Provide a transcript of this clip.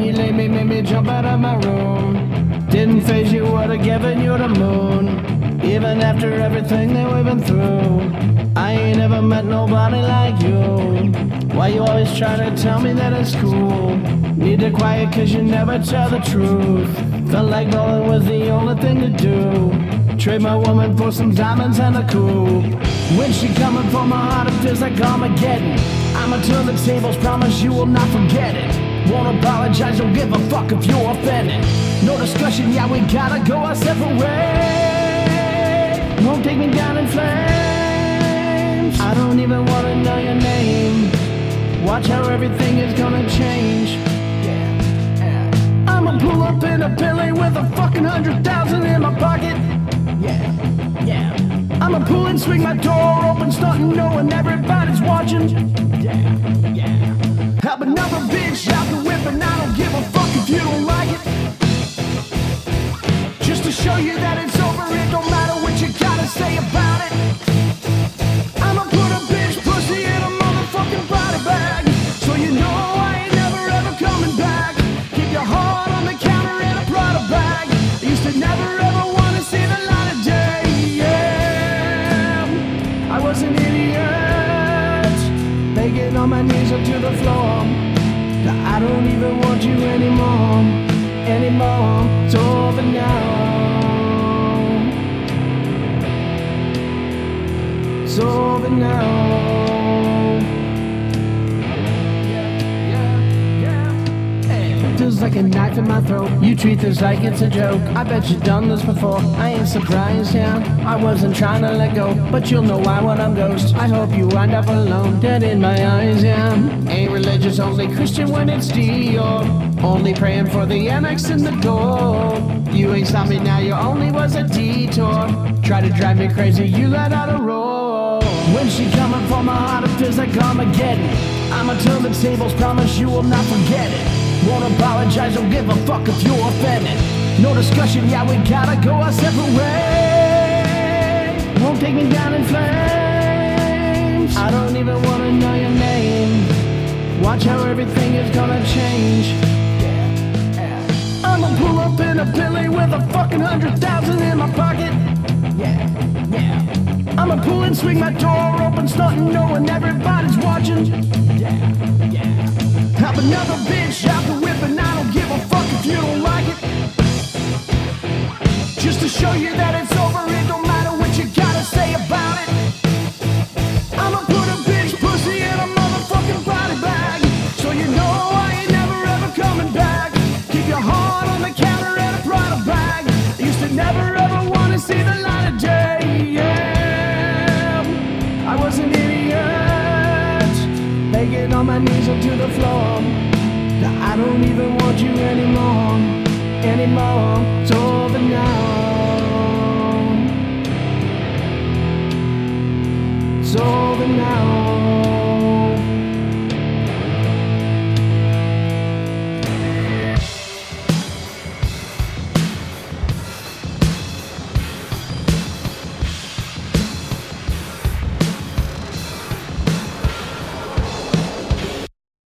you laid me, made me jump out of my room. Didn't phase you, would've given you the moon. Even after everything that we've been through, I ain't ever met nobody like you. Why you always try to tell me that it's cool? Need to quiet cause you never tell the truth. Felt like bowling was the only thing to do. Trade my woman for some diamonds and a coupe. When she coming for my heart, it feels like Armageddon. I'ma turn the tables, promise you will not forget it. Won't apologize, don't give a fuck if you're offended. No discussion, yeah, we gotta go our separate ways. Won't take me down in flames. I don't even wanna know your name. Watch how everything is gonna change. I'ma pull up in a Bentley with a fucking 100,000 in my pocket. I'ma pull and swing my door open, starting knowing everybody's watching. Help another bitch out the whip and I don't give a fuck if you don't like it. Just to show you that it's over, it don't matter what you gotta say about it. I'ma put a bitch pussy in a motherfucking body bag, so you know I ain't never ever coming back. Keep your heart on the counter in a Prada bag. I used to never ever wanna see the light of day. I was an idiot, begging on my knees up to the floor. I don't even want you anymore. It's over now. It's over now. Feels like a knife in my throat. You treat this like it's a joke. I bet you've done this before. I ain't surprised, yeah. I wasn't trying to let go, but you'll know why when I'm ghost. I hope you wind up alone, dead in my eyes, yeah. Ain't religious, only Christian when it's Dior. Only praying for the Amex in the door. You ain't stopped me now, you only was a detour. Try to drive me crazy, you let out a roar. When she coming for my heart, it feels like Armageddon. I'ma turn the tables, promise you will not forget it. Won't apologize, don't give a fuck if you're offended. No discussion, yeah, we gotta go our separate ways. Won't take me down in flames. I don't even wanna know your name. Watch how everything is gonna change. I'ma pull up in a Bentley with a fucking 100,000 in my pocket. I'ma pull and swing my door open, starting knowing everybody's watching. Help another bitch out the whip and I don't give a fuck if you don't like it. Just to show you that it's over, it don't matter what you gotta say about it. I'ma put a bitch pussy in a motherfucking body bag, so you know I ain't never ever coming back. Keep your heart on the counter and a Prada bag. I used to never ever wanna see the light of day, yeah. I was an idiot, begging on my knees up to the floor. I don't even want you anymore. It's over now. It's over now.